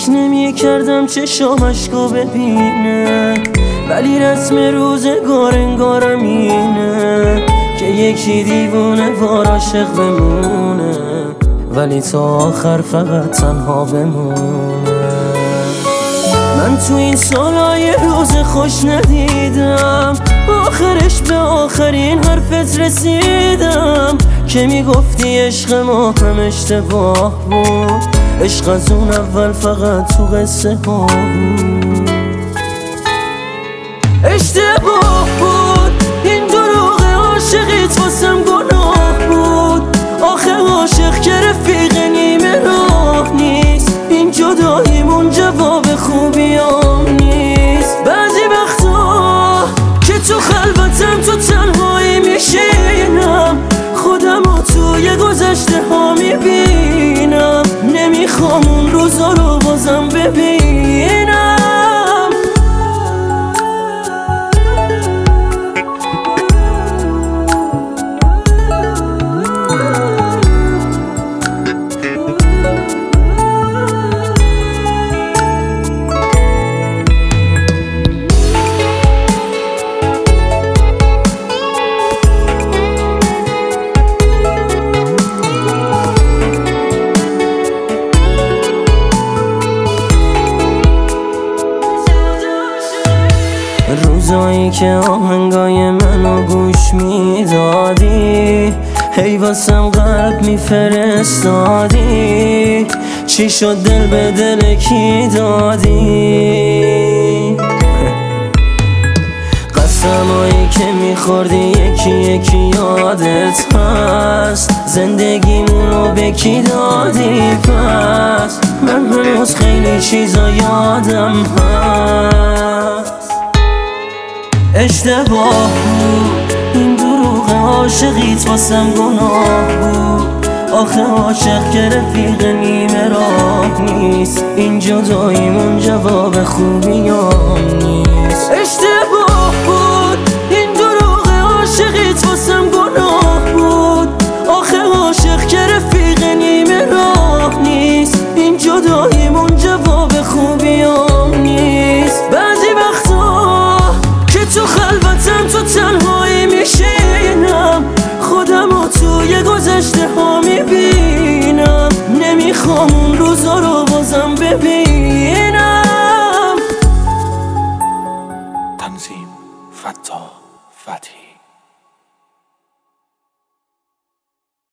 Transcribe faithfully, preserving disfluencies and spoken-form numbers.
فکر نمی کردم چشام اشکا ببینه، ولی رسم روزگار انگارم اینه که یکی دیوونه وار عاشق بمونه، ولی تا آخر فقط تنها بمونه. من تو این سالای روز خوش ندیدم، آخرش به آخرین حرفت رسیدم که میگفتی عشق ما هم اشتباه بود، عشق از اون اول فقط تو قصه ها بود. اشتباه بود این دروغ عاشقیت واسم گناه بود، آخه عاشق که رفیق نیمه راه نیست، این جداییمون جواب خوبیام نیست. بعضی وقتا که تو خلوتم تو تنهایی میشینم، خودم رو توی گذشته ها میبینم، نمیخوام اون روزا رو بازم ببینم. روزایی که آهنگای منو گوش میدادی، هی واسم قلب میفرستادی، چی شد دل به دل کی دادی؟ قسمایی که میخوردی یکی یکی یادت هست، زندگیمونو به کی دادی پس؟ من هنوز خیلی چیزا یادم هست. اشتباه بود این دروغ عاشقیت واسم گناه بود، آخه عاشق که رفیق نیمه راه نیست، این جداییمون جواب خوبیام نیست. اشتباه بود این دروغ عاشقیت واسم گناه بود، آخه عاشق که رفیق نیمه راه نیست، این جداییمون جواب خوبیام نیست. بعضی وقتا که تو خلوتم تو تنهایی میشینم، خودم رو توی گذشته ها میبینم، نمیخوام اون روزا رو بازم ببینم. تنظیم: فتاح فتحی.